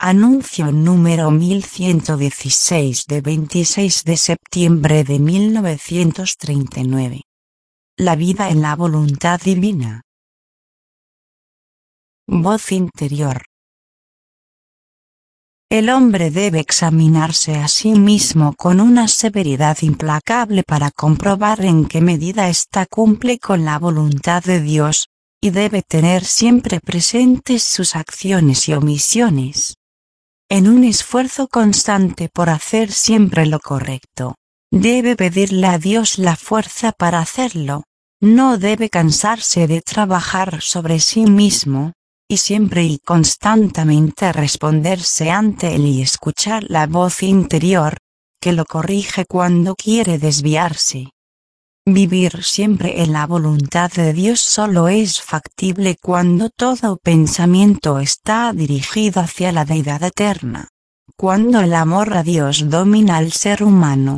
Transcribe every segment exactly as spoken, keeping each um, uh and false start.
Anuncio número mil ciento dieciséis de veintiséis de septiembre de mil novecientos treinta y nueve. La vida en la voluntad divina. Voz interior. El hombre debe examinarse a sí mismo con una severidad implacable para comprobar en qué medida ésta cumple con la voluntad de Dios, y debe tener siempre presentes sus acciones y omisiones. En un esfuerzo constante por hacer siempre lo correcto, debe pedirle a Dios la fuerza para hacerlo, no debe cansarse de trabajar sobre sí mismo, y siempre y constantemente responderse ante él y escuchar la voz interior, que lo corrige cuando quiere desviarse. Vivir siempre en la voluntad de Dios solo es factible cuando todo pensamiento está dirigido hacia la deidad eterna, cuando el amor a Dios domina al ser humano.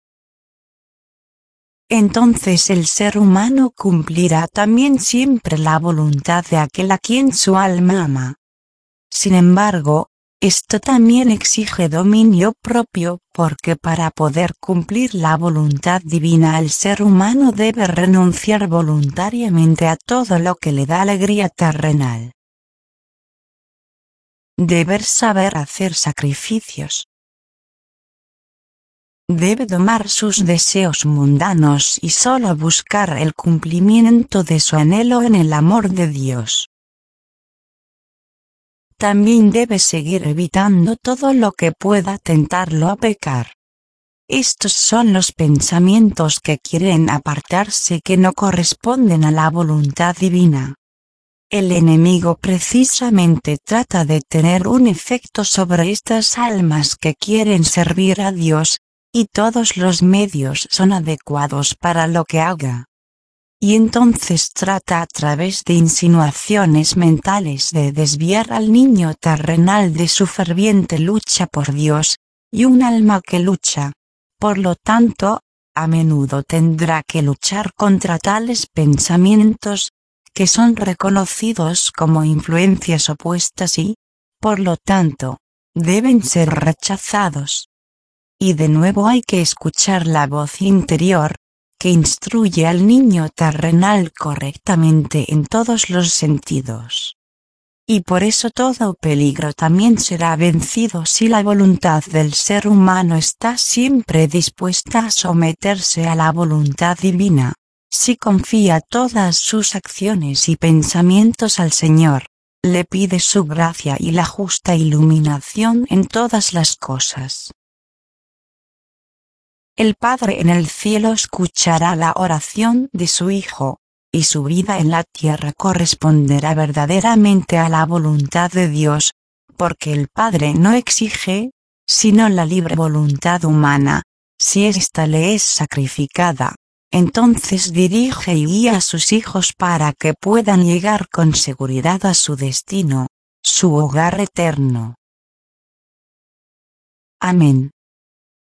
Entonces el ser humano cumplirá también siempre la voluntad de aquel a quien su alma ama. Sin embargo, esto también exige dominio propio, porque para poder cumplir la voluntad divina el ser humano debe renunciar voluntariamente a todo lo que le da alegría terrenal. Debe saber hacer sacrificios. Debe domar sus deseos mundanos y solo buscar el cumplimiento de su anhelo en el amor de Dios. También debe seguir evitando todo lo que pueda tentarlo a pecar. Estos son los pensamientos que quieren apartarse, que no corresponden a la voluntad divina. El enemigo precisamente trata de tener un efecto sobre estas almas que quieren servir a Dios, y todos los medios son adecuados para lo que haga. Y entonces trata a través de insinuaciones mentales de desviar al niño terrenal de su ferviente lucha por Dios, y un alma que lucha, por lo tanto, a menudo tendrá que luchar contra tales pensamientos, que son reconocidos como influencias opuestas y, por lo tanto, deben ser rechazados. Y de nuevo hay que escuchar la voz interior, que instruye al niño terrenal correctamente en todos los sentidos. Y por eso todo peligro también será vencido si la voluntad del ser humano está siempre dispuesta a someterse a la voluntad divina, si confía todas sus acciones y pensamientos al Señor, le pide su gracia y la justa iluminación en todas las cosas. El Padre en el cielo escuchará la oración de su Hijo, y su vida en la tierra corresponderá verdaderamente a la voluntad de Dios, porque el Padre no exige, sino la libre voluntad humana. Si ésta le es sacrificada, entonces dirige y guía a sus hijos para que puedan llegar con seguridad a su destino, su hogar eterno. Amén.